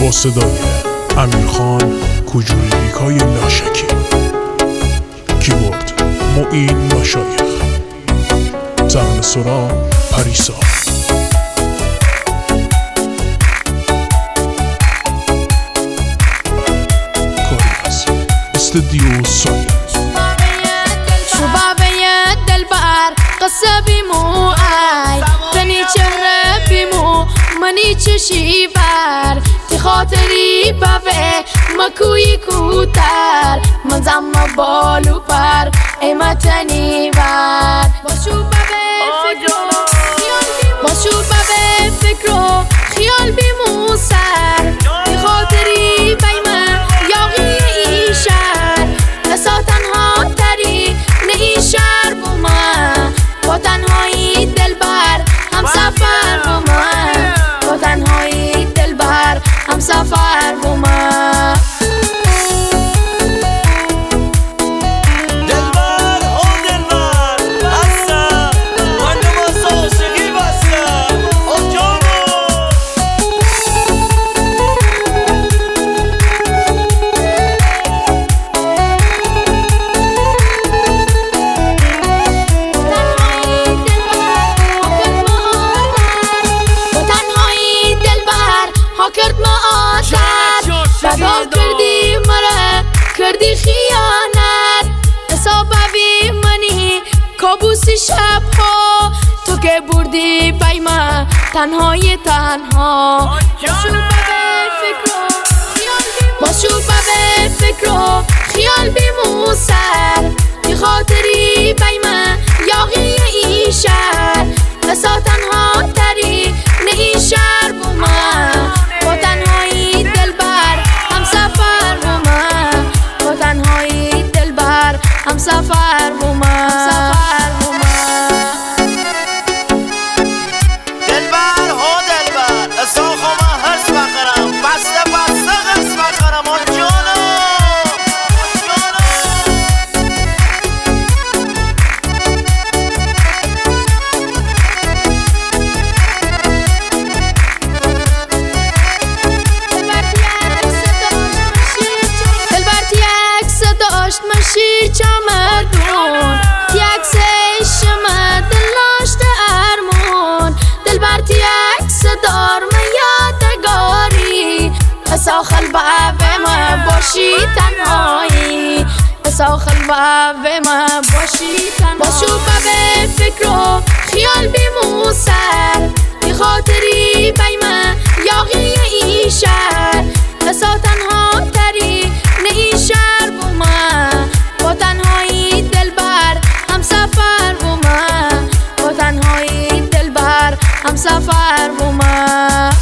با صدای امیرخان کجوریکای لاشکی، کیبورد معین مشایخ، زن سرا پریسا. کاری از استودیو سایه. شبابه دلبر قصه بیمو ای تنی چهره بیمو منی چشی بر تی خاطری بوه مکوی کوتر من زم بالو پر ایمتنی بر باشو ببه فکر و خیال بیمو سر تی خاطری بیمه یاغی ایشر نسا تنها تری نهی شر بومه با تنهایی دلبر هم سفر بومه با تنهایی دلبر هم سفر بومه بدها کردی مرا کردی خیانت اصابی منی کابوسی شب ها تو که بردی بیمه تنهای تنها باشو به فکر و خیال بیمو سر بی خاطری بیمه یاغی ایشر نسا تنها تری نهی شر بومه با تنهایی دلبر هم سفر بومه با تنهایی دلبر هم سفر بومه دلبر ها دلبر اصلا خواه هرس بخرم بسته غرس بخرم مشی چمدون تیک سیشم دلاشت ارمون دلبر تیک صدار یادگاری اسا خلبه ما باشی تنهایی اسا خلبه ما باشی تنهایی باشو به فکر و خیال بیمو سر بی خاطری بیمه یاغی ایشر اسا تنها تری نهی شر بومه با تنهایی دلبر هم سفر بومه با تنهایی دلبر هم سفر بومه